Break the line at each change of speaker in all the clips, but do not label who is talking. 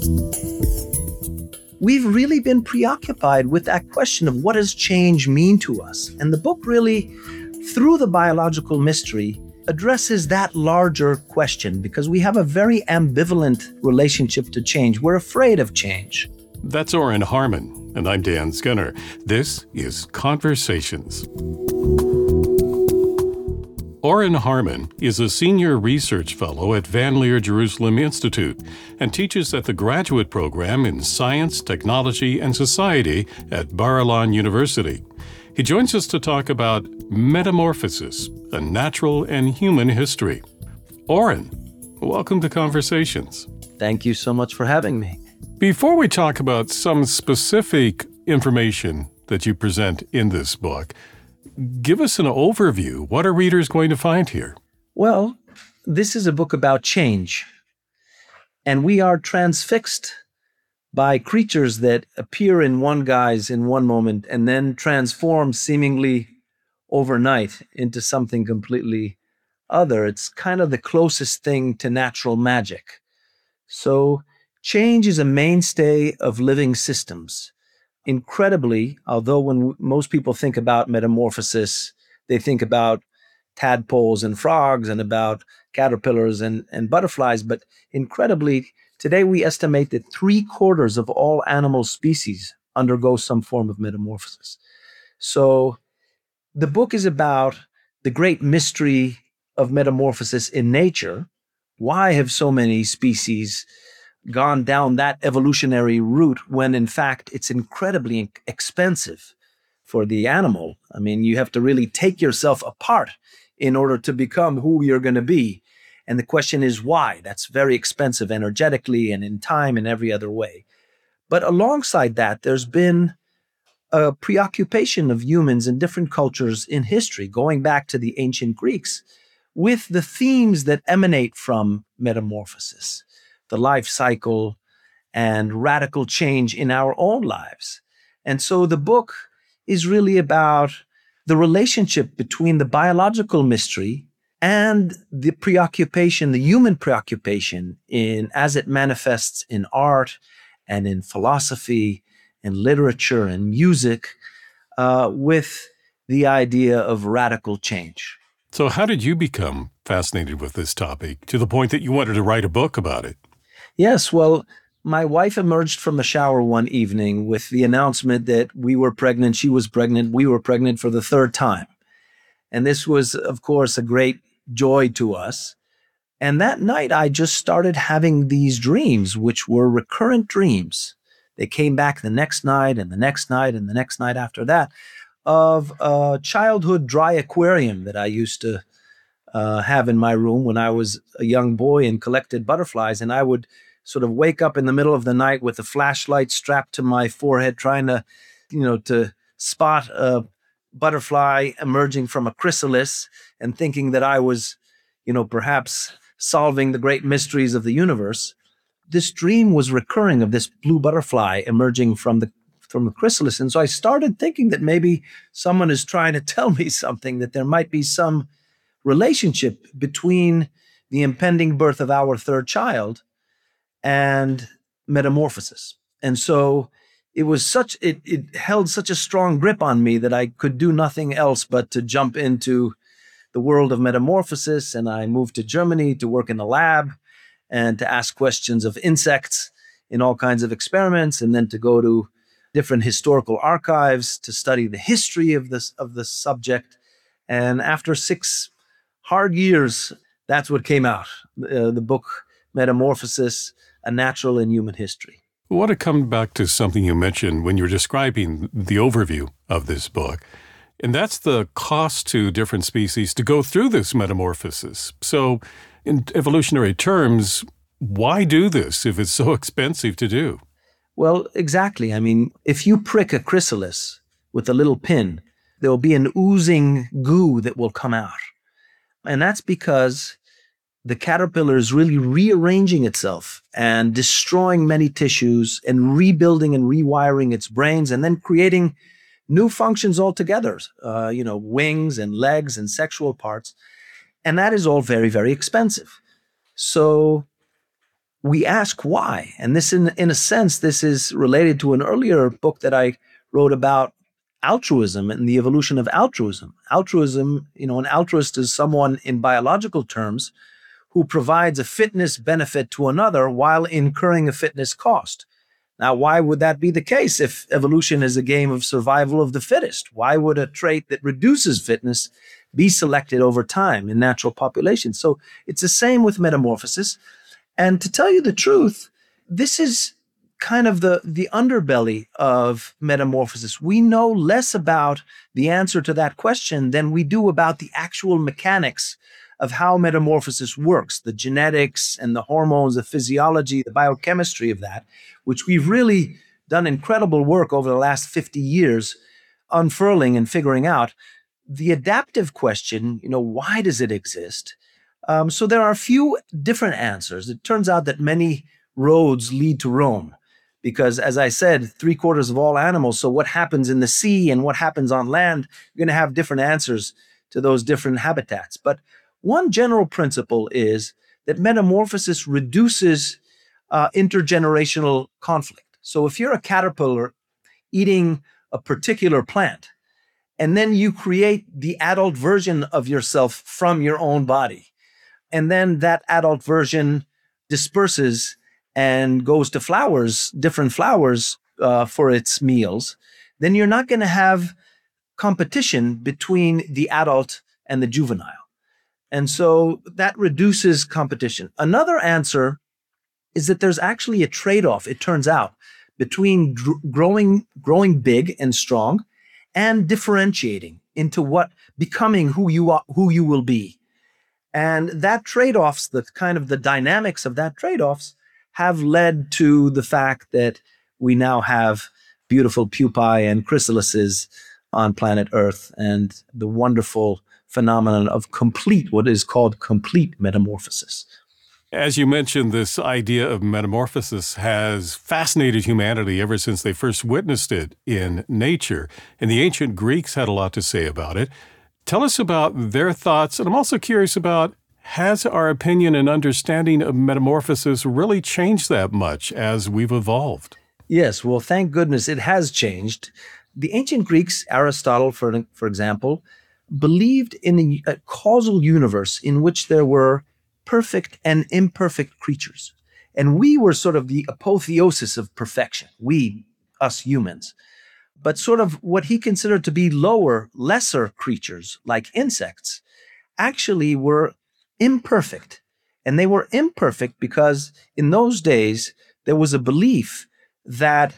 We've really been preoccupied with that question of what does change mean to us? And the book really, through the biological mystery, addresses that larger question because we have a very ambivalent relationship to change. We're afraid of change.
That's Oren Harmon, and I'm Dan Skinner. This is Conversations. Oren Harmon is a senior research fellow at Van Leer Jerusalem Institute and teaches at the graduate program in Science, Technology, and Society at Bar-Ilan University. He joins us to talk about metamorphosis, a natural and human history. Oren, welcome to Conversations.
Thank you so much for having me.
Before we talk about some specific information that you present in this book, give us an overview. What are readers going to find here?
Well, this is a book about change. And we are transfixed by creatures that appear in one guise in one moment and then transform seemingly overnight into something completely other. It's kind of the closest thing to natural magic. So change is a mainstay of living systems. Incredibly, although when most people think about metamorphosis, they think about tadpoles and frogs and about caterpillars and butterflies, but incredibly, today we estimate that 3/4 of all animal species undergo some form of metamorphosis. So the book is about the great mystery of metamorphosis in nature. Why have so many species gone down that evolutionary route when in fact it's incredibly expensive for the animal? I mean, you have to really take yourself apart in order to become who you're going to be. And the question is why? That's very expensive energetically and in time and every other way. But alongside that, there's been a preoccupation of humans in different cultures in history, going back to the ancient Greeks, with the themes that emanate from metamorphosis, the life cycle, and radical change in our own lives. And so the book is really about the relationship between the biological mystery and the preoccupation, the human preoccupation as it manifests in art and in philosophy and literature and music, with the idea of radical change.
So how did you become fascinated with this topic to the point that you wanted to write a book about it?
Yes, well, my wife emerged from the shower one evening with the announcement that we were pregnant, she was pregnant, we were pregnant for the third time. And this was, of course, a great joy to us. And that night, I just started having these dreams, which were recurrent dreams. They came back the next night and the next night and the next night after that, of a childhood dry aquarium that I used to have in my room when I was a young boy and collected butterflies. And I would sort of wake up in the middle of the night with a flashlight strapped to my forehead, trying to, to spot a butterfly emerging from a chrysalis and thinking that I was, perhaps solving the great mysteries of the universe. This dream was recurring of this blue butterfly emerging from the chrysalis. And so I started thinking that maybe someone is trying to tell me something, that there might be some relationship between the impending birth of our third child and metamorphosis. And so it held such a strong grip on me that I could do nothing else but to jump into the world of metamorphosis. And I moved to Germany to work in a lab and to ask questions of insects in all kinds of experiments, and then to go to different historical archives to study the history of the subject. And after 6 hard years, that's what came out, the book Metamorphosis, A Natural and Human History.
I want to come back to something you mentioned when you were describing the overview of this book, and that's the cost to different species to go through this metamorphosis. So in evolutionary terms, why do this if it's so expensive to do?
Well, exactly. I mean, if you prick a chrysalis with a little pin, there will be an oozing goo that will come out. And that's because the caterpillar is really rearranging itself and destroying many tissues and rebuilding and rewiring its brains and then creating new functions altogether, wings and legs and sexual parts. And that is all very, very expensive. So we ask why. And this, in a sense, this is related to an earlier book that I wrote about altruism and the evolution of altruism. Altruism, an altruist is someone in biological terms who provides a fitness benefit to another while incurring a fitness cost. Now, why would that be the case if evolution is a game of survival of the fittest? Why would a trait that reduces fitness be selected over time in natural populations? So it's the same with metamorphosis. And to tell you the truth, this is kind of the underbelly of metamorphosis. We know less about the answer to that question than we do about the actual mechanics of how metamorphosis works, the genetics and the hormones, the physiology, the biochemistry of that, which we've really done incredible work over the last 50 years unfurling and figuring out. The adaptive question, why does it exist? So there are a few different answers. It turns out that many roads lead to Rome because, as I said, 3/4 of all animals. So what happens in the sea and what happens on land, you're going to have different answers to those different habitats. But one general principle is that metamorphosis reduces intergenerational conflict. So if you're a caterpillar eating a particular plant, and then you create the adult version of yourself from your own body, and then that adult version disperses and goes to flowers, different flowers for its meals, then you're not going to have competition between the adult and the juvenile. And so that reduces competition. Another answer is that there's actually a trade-off, it turns out, between growing big and strong and differentiating into becoming who you will be. And that trade-offs, the dynamics of that trade-offs have led to the fact that we now have beautiful pupae and chrysalises on planet Earth and the wonderful phenomenon of what is called complete metamorphosis.
As you mentioned, this idea of metamorphosis has fascinated humanity ever since they first witnessed it in nature. And the ancient Greeks had a lot to say about it. Tell us about their thoughts. And I'm also curious about, has our opinion and understanding of metamorphosis really changed that much as we've evolved?
Yes, well, thank goodness it has changed. The ancient Greeks, Aristotle, for example, believed in a causal universe in which there were perfect and imperfect creatures. And we were sort of the apotheosis of perfection, us humans. But sort of what he considered to be lesser creatures, like insects, actually were imperfect. And they were imperfect because in those days, there was a belief that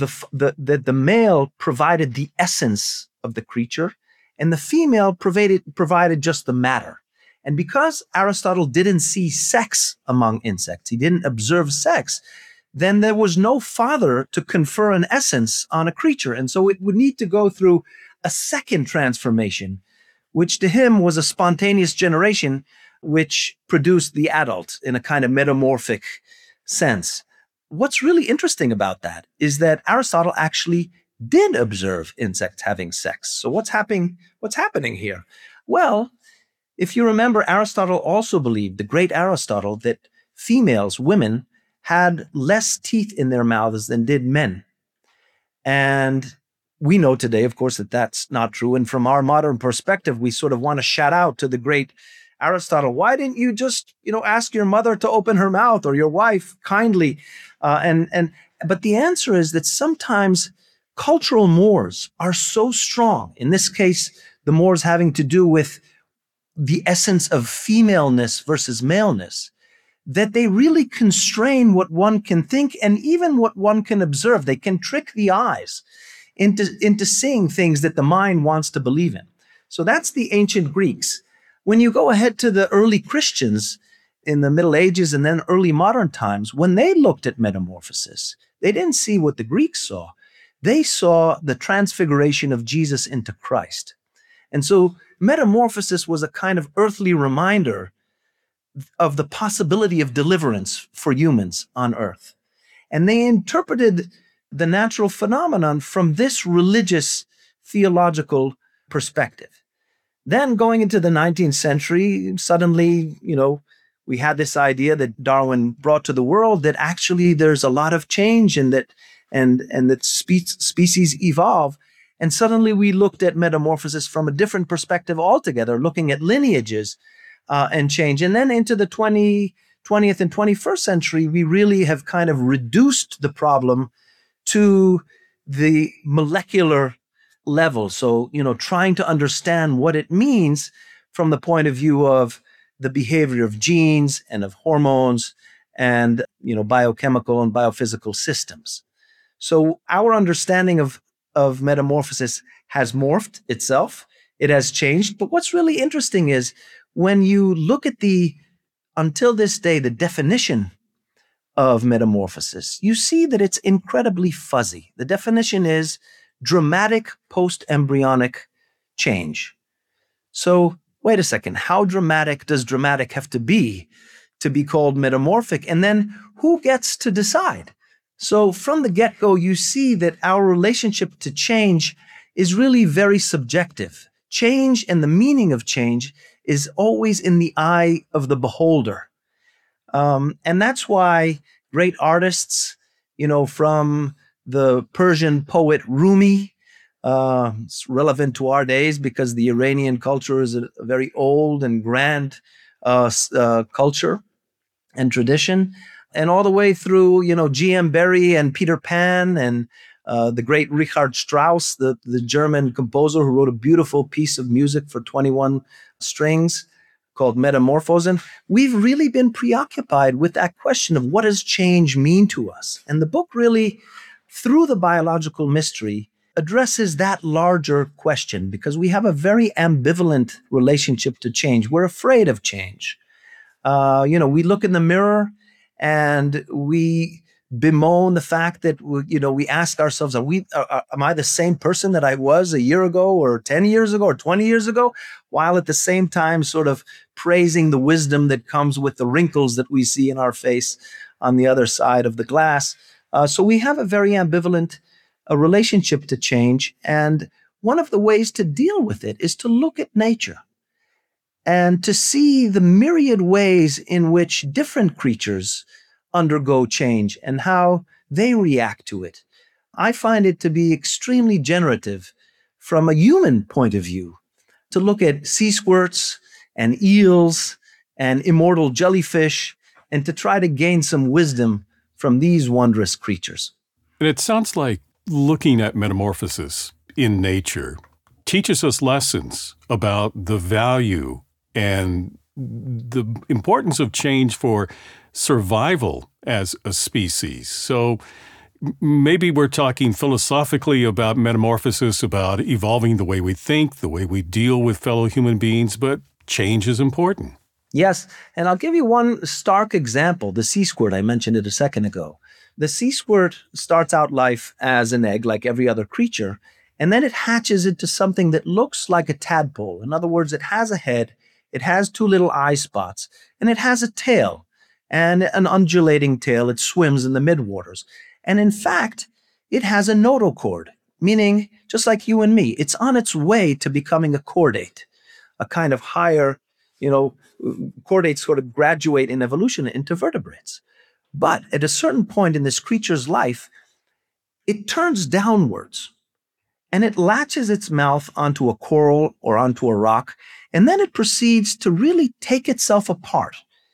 the male provided the essence of the creature, and the female provided just the matter. And because Aristotle didn't see sex among insects, he didn't observe sex, then there was no father to confer an essence on a creature. And so it would need to go through a second transformation, which to him was a spontaneous generation, which produced the adult in a kind of metamorphic sense. What's really interesting about that is that Aristotle actually did observe insects having sex. So what's happening here? Well, if you remember, Aristotle also believed, the great Aristotle, that women, had less teeth in their mouths than did men. And we know today, of course, that that's not true. And from our modern perspective, we sort of want to shout out to the great Aristotle, why didn't you just, ask your mother to open her mouth, or your wife kindly? But the answer is that sometimes cultural mores are so strong, in this case, the mores having to do with the essence of femaleness versus maleness, that they really constrain what one can think and even what one can observe. They can trick the eyes into seeing things that the mind wants to believe in. So that's the ancient Greeks. When you go ahead to the early Christians in the Middle Ages and then early modern times, when they looked at metamorphosis, they didn't see what the Greeks saw. They saw the transfiguration of Jesus into Christ. And so metamorphosis was a kind of earthly reminder of the possibility of deliverance for humans on earth. And they interpreted the natural phenomenon from this religious theological perspective. Then going into the 19th century, suddenly, we had this idea that Darwin brought to the world that actually there's a lot of change and that species evolve. And suddenly we looked at metamorphosis from a different perspective altogether, looking at lineages and change. And then into the 20th and 21st century, we really have kind of reduced the problem to the molecular level. So, trying to understand what it means from the point of view of the behavior of genes and of hormones and, biochemical and biophysical systems. So our understanding of metamorphosis has morphed itself. It has changed. But what's really interesting is when you look at until this day, the definition of metamorphosis, you see that it's incredibly fuzzy. The definition is dramatic post-embryonic change. So wait a second, how dramatic does dramatic have to be called metamorphic? And then who gets to decide? So from the get-go, you see that our relationship to change is really very subjective. Change and the meaning of change is always in the eye of the beholder. And that's why great artists, from the Persian poet Rumi, it's relevant to our days because the Iranian culture is a very old and grand culture and tradition. And all the way through, G.M. Barrie and Peter Pan and the great Richard Strauss, the German composer who wrote a beautiful piece of music for 21 strings called Metamorphosen. We've really been preoccupied with that question of what does change mean to us? And the book really, through the biological mystery, addresses that larger question because we have a very ambivalent relationship to change. We're afraid of change. We look in the mirror and we bemoan the fact that we ask ourselves, am I the same person that I was a year ago or 10 years ago or 20 years ago? While at the same time sort of praising the wisdom that comes with the wrinkles that we see in our face on the other side of the glass. So we have a very ambivalent relationship to change. And one of the ways to deal with it is to look at nature and to see the myriad ways in which different creatures undergo change and how they react to it. I find it to be extremely generative from a human point of view to look at sea squirts and eels and immortal jellyfish and to try to gain some wisdom from these wondrous creatures.
And it sounds like looking at metamorphosis in nature teaches us lessons about the value and the importance of change for survival as a species. So maybe we're talking philosophically about metamorphosis, about evolving the way we think, the way we deal with fellow human beings, but change is important.
Yes, and I'll give you one stark example, the sea squirt. I mentioned it a second ago. The sea squirt starts out life as an egg like every other creature, and then it hatches into something that looks like a tadpole. In other words, it has a head, it has two little eye spots, and it has a tail, and an undulating tail. It swims in the midwaters. And in fact, it has a notochord, meaning just like you and me, it's on its way to becoming a chordate, a kind of higher, chordates sort of graduate in evolution into vertebrates. But at a certain point in this creature's life, it turns downwards and it latches its mouth onto a coral or onto a rock, and then it proceeds to really take itself apart.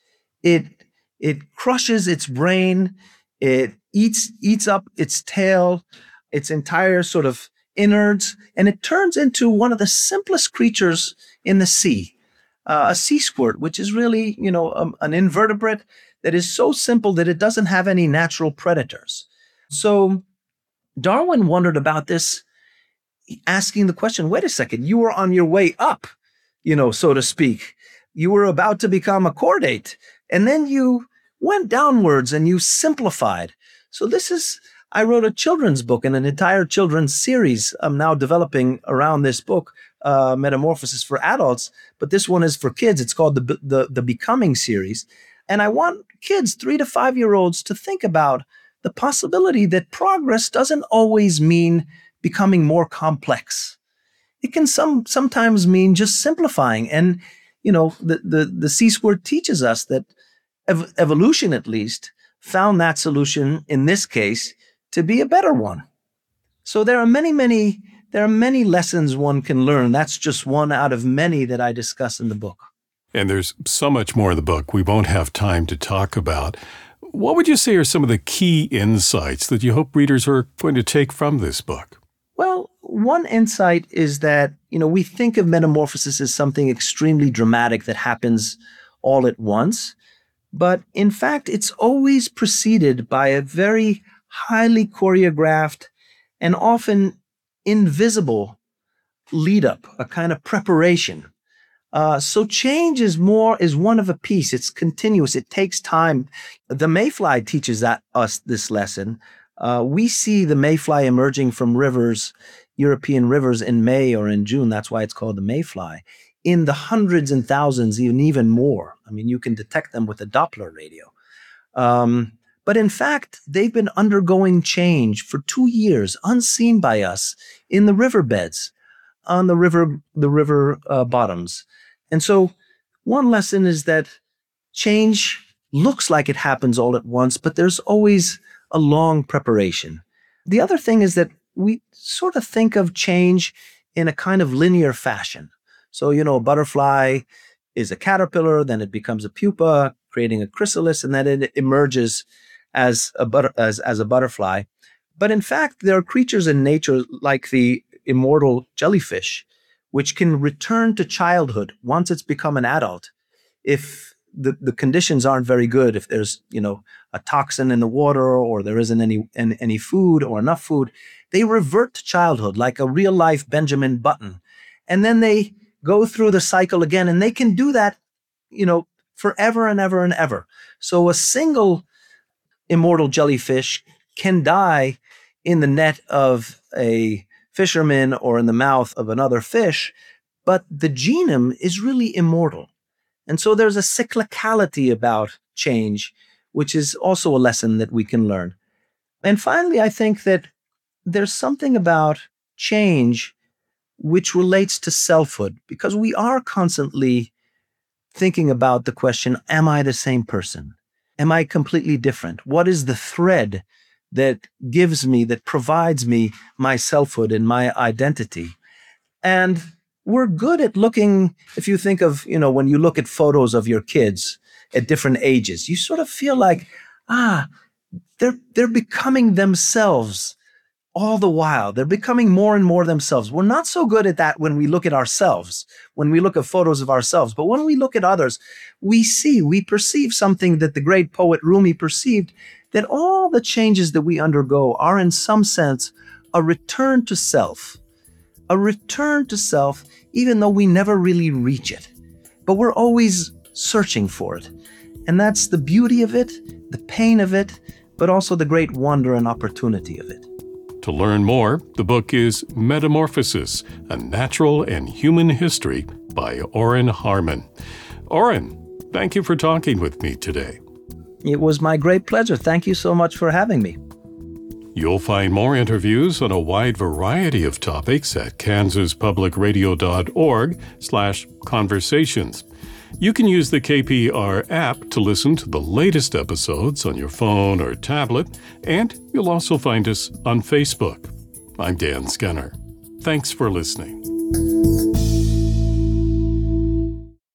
It crushes its brain, it eats up its tail, its entire sort of innards, and it turns into one of the simplest creatures in the sea, a sea squirt, which is really, an invertebrate that is so simple that it doesn't have any natural predators. So Darwin wondered about this, asking the question, wait a second, you were on your way up, so to speak. You were about to become a chordate, and then you went downwards and you simplified. So I wrote a children's book and an entire children's series I'm now developing around this book, Metamorphosis for Adults, but this one is for kids. It's called the Becoming series. And I want kids, 3 to 5-year-olds, to think about the possibility that progress doesn't always mean becoming more complex. It can sometimes mean just simplifying. And, the sea squirt teaches us that evolution, at least, found that solution in this case to be a better one. So there are many lessons one can learn. That's just one out of many that I discuss in the book.
And there's so much more in the book we won't have time to talk about. What would you say are some of the key insights that you hope readers are going to take from this book?
Well, one insight is that, we think of metamorphosis as something extremely dramatic that happens all at once. But in fact, it's always preceded by a very highly choreographed and often invisible lead up, a kind of preparation. So change is one of a piece. It's continuous. It takes time. The mayfly teaches us this lesson. We see the mayfly emerging from rivers, European rivers, in May or in June. That's why it's called the mayfly. In the hundreds and thousands, even more. I mean, you can detect them with a Doppler radio. But in fact, they've been undergoing change for 2 years, unseen by us, in the riverbeds, on the river bottoms. And so one lesson is that change looks like it happens all at once, but there's always a long preparation. The other thing is that we sort of think of change in a kind of linear fashion. So, a butterfly is a caterpillar, then it becomes a pupa, creating a chrysalis, and then it emerges as a butterfly. But in fact, there are creatures in nature like the immortal jellyfish, which can return to childhood once it's become an adult. If the conditions aren't very good, if there's, a toxin in the water or there isn't any food or enough food, they revert to childhood like a real life Benjamin Button. And then they go through the cycle again, and they can do that, forever and ever and ever. So a single immortal jellyfish can die in the net of a fisherman or in the mouth of another fish, but the genome is really immortal. And so there's a cyclicality about change, which is also a lesson that we can learn. And finally, I think that there's something about change which relates to selfhood, because we are constantly thinking about the question, am I the same person? Am I completely different? What is the thread that provides me my selfhood and my identity? And we're good at looking, if you think of, when you look at photos of your kids at different ages, you sort of feel like, they're becoming themselves all the while. They're becoming more and more themselves. We're not so good at that when we look at ourselves, when we look at photos of ourselves. But when we look at others, we perceive something that the great poet Rumi perceived, that all the changes that we undergo are in some sense a return to self. A return to self, even though we never really reach it. But we're always searching for it. And that's the beauty of it, the pain of it, but also the great wonder and opportunity of it.
To learn more, the book is Metamorphosis, A Natural and Human History by Oren Harman. Oren, thank you for talking with me today.
It was my great pleasure. Thank you so much for having me.
You'll find more interviews on a wide variety of topics at kansaspublicradio.org/conversations. You can use the KPR app to listen to the latest episodes on your phone or tablet, and you'll also find us on Facebook. I'm Dan Skinner. Thanks for listening.